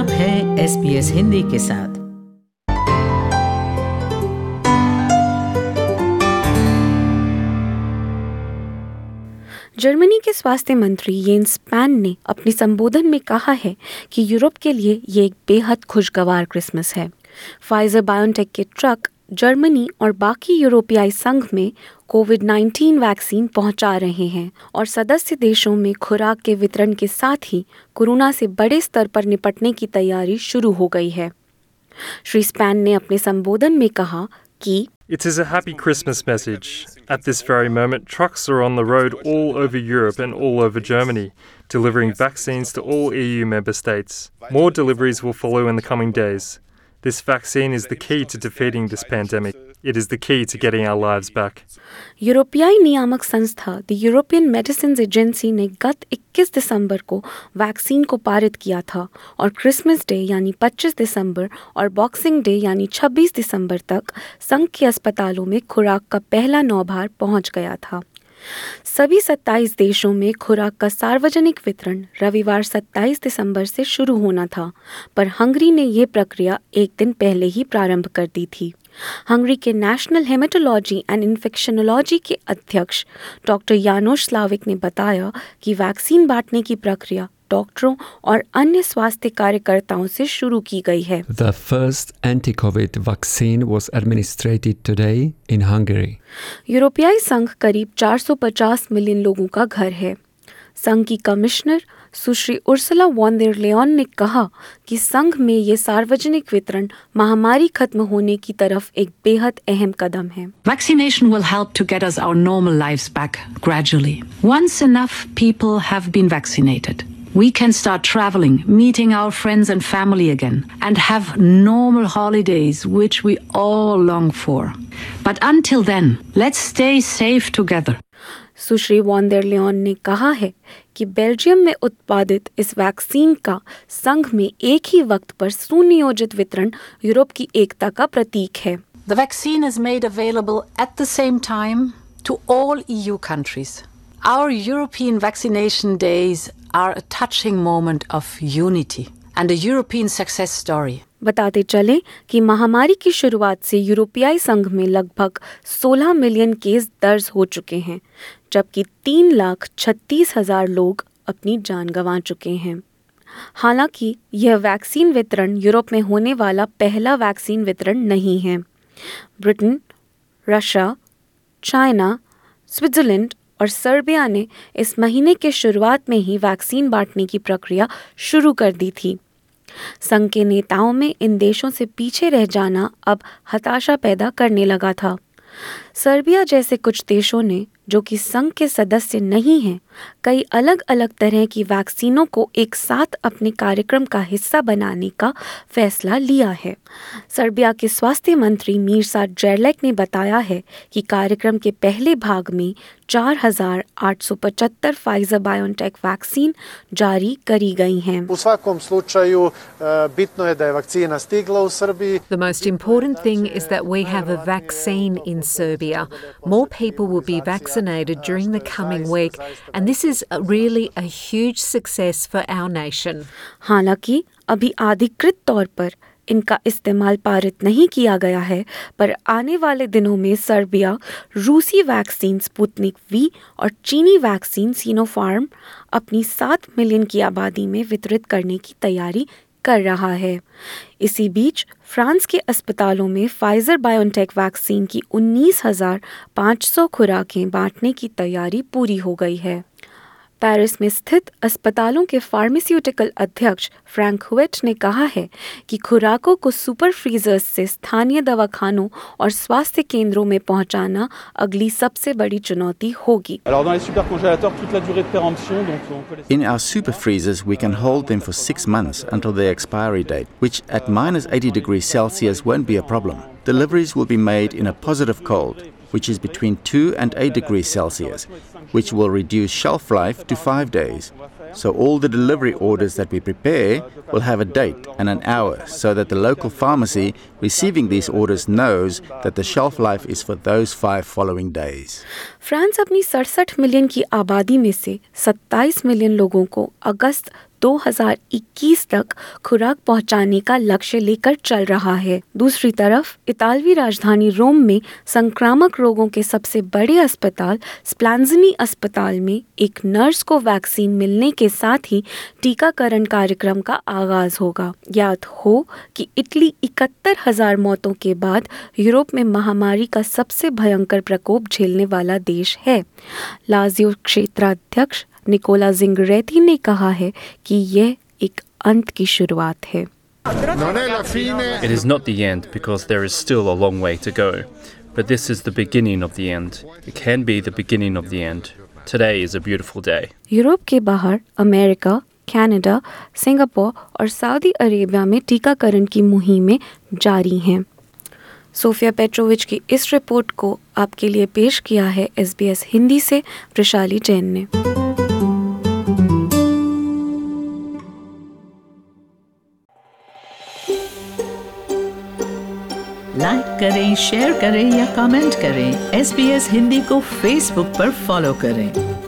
आप हैं SBS हिंदी के साथ। जर्मनी के स्वास्थ्य मंत्री येंस स्पैन ने अपने संबोधन में कहा है कि यूरोप के लिए ये एक बेहद खुशगवार क्रिसमस है। फाइजर बायोटेक के ट्रक जर्मनी और बाकी यूरोपीय संघ में कोविड-19 वैक्सीन पहुंचा रहे हैं और सदस्य देशों में खुराक के वितरण के साथ ही कोरोना से बड़े स्तर पर निपटने की तैयारी शुरू हो गई है। श्री स्पैन ने अपने संबोधन में कहा कि It is a happy Christmas message. At this very moment, trucks are on the road all over Europe and all over Germany, delivering vaccines to all EU member states. More deliveries will follow in the coming days. This vaccine is the key to defeating this pandemic. It is the key to getting our lives back. यूरोपीय नियामक संस्था the European medicines agency ने गत 21 दिसंबर को vaccine को पारित किया था और क्रिसमस डे यानी 25 दिसंबर और बॉक्सिंग डे यानी 26 दिसंबर तक संघ के अस्पतालों में खुराक का पहला नौभार पहुंच गया था। सभी 27 देशों में खुराक का सार्वजनिक वितरण रविवार 27 दिसंबर से शुरू होना था, पर हंगरी ने ये प्रक्रिया एक दिन पहले ही प्रारंभ कर दी थी। हंगरी के नेशनल हेमेटोलॉजी एंड इन्फेक्शनोलॉजी के अध्यक्ष डॉक्टर यानोश स्लाविक ने बताया कि वैक्सीन बांटने की प्रक्रिया डॉक्टरों और अन्य स्वास्थ्य कार्यकर्ताओं से शुरू की गई है। The first anti-COVID vaccine was administered today in Hungary. यूरोपीय संघ करीब 450 मिलियन लोगों का घर है। संघ की commissioner Sushri Ursula von der Leyen ने कहा कि संघ में ये सार्वजनिक वितरण महामारी खत्म होने की तरफ एक बेहद अहम कदम है। Vaccination will help to get us our normal lives back gradually. Once enough people have been vaccinated, we can start traveling, meeting our friends and family again, and have normal holidays which we all long for. But until then, let's stay safe together. Sushri von der Leyen ने कहा है कि Belgium में उत्पादित इस vaccine का संघ में एक ही वक्त पर सुनियोजित वितरण यूरोप की एकता का प्रतीक है। The vaccine is made available at the same time to all EU countries. Our European vaccination days are a touching moment of unity and a European success story. बताते चले कि महामारी की शुरुआत से यूरोपीय संघ में लगभग 16 मिलियन केस दर्ज हो चुके हैं, जबकि 3,36,000 लोग अपनी जान गंवा चुके हैं। हालांकि यह वैक्सीन वितरण यूरोप में होने वाला पहला वैक्सीन वितरण नहीं है। ब्रिटेन, रशिया, चाइना, स्विट्जरलैंड और सर्बिया ने इस महीने के शुरुआत में ही वैक्सीन बांटने की प्रक्रिया शुरू कर दी थी। संघ के नेताओं में इन देशों से पीछे रह जाना अब हताशा पैदा करने लगा था। सर्बिया जैसे कुछ देशों ने, जो कि संघ के सदस्य नहीं हैं, कई अलग अलग तरह की वैक्सीनों को एक साथ अपने कार्यक्रम का हिस्सा बनाने का फैसला लिया है। सर्बिया के स्वास्थ्य मंत्री मीरसा जेरलेक ने बताया है कि कार्यक्रम के पहले भाग में 4,875 फाइजर बायोटेक वैक्सीन जारी करी गई हैं। U svakom slučaju bitno je da je vakcina stigla u Srbiji. The most important thing is that we have a vaccine in Serbia. More people will be vaccinated during the coming week, and this is really a huge success for our nation. हालांकि अभी अधिकृत तौर पर इनका इस्तेमाल पारित नहीं किया गया है, पर आने वाले दिनों में सर्बिया रूसी वैक्सीन स्पुतनिक वी और चीनी वैक्सीन सिनोफार्म अपनी 7 मिलियन की आबादी में वितरित करने की तैयारी कर रहा है। इसी बीच फ्रांस के अस्पतालों में फाइजर बायोटेक वैक्सीन की 19,500 खुराकें बांटने की तैयारी पूरी हो गई है। पेरिस में स्थित अस्पतालों के फार्मास्यूटिकल अध्यक्ष फ्रैंक हुएट ने कहा है कि खुराकों को सुपर फ्रीजर्स से स्थानीय दवाखानों और स्वास्थ्य केंद्रों में पहुंचाना अगली सबसे बड़ी चुनौती होगी। In our super freezers, we can hold them for 6 months until their expiry date, which at -80 degrees Celsius won't be a problem. Deliveries will be made in a positive cold, which is between 2 and 8 degrees Celsius, which will reduce shelf life to 5 days. So all the delivery orders that we prepare will have a date and an hour so that the local pharmacy receiving these orders knows that the shelf life is for those 5 following days. France अपनी 67 million की आबादी में से 27 million लोगों को अगस्त 2021 तक खुराक पहुंचाने का लक्ष्य लेकर चल रहा है। दूसरी तरफ इतालवी राजधानी रोम में संक्रामक रोगों के सबसे बड़े अस्पताल स्प्लांज़नी अस्पताल में एक नर्स को वैक्सीन मिलने के साथ ही टीकाकरण कार्यक्रम का आगाज होगा। याद हो कि इटली 71,000 मौतों के बाद यूरोप में महामारी का सबसे भयंकर प्रकोप झेलने वाला देश है। लाजियो क्षेत्राध्यक्ष निकोला जिंगरेती ने कहा है कि यह एक अंत की शुरुआत है। It is not the end because there is still a long way to go, but this is the beginning of the end. It can be the beginning of the end. Today is a beautiful day. Europe के बाहर America, Canada, Singapore और Saudi Arabia में टीकाकरण की मुहिमें जारी हैं। Sophia Petrovich की इस रिपोर्ट को आपके लिए पेश किया है SBS हिंदी से प्रशाली जैन ने। लाइक करें, शेयर करें या कमेंट करें। SBS हिंदी को फेसबुक पर फॉलो करें।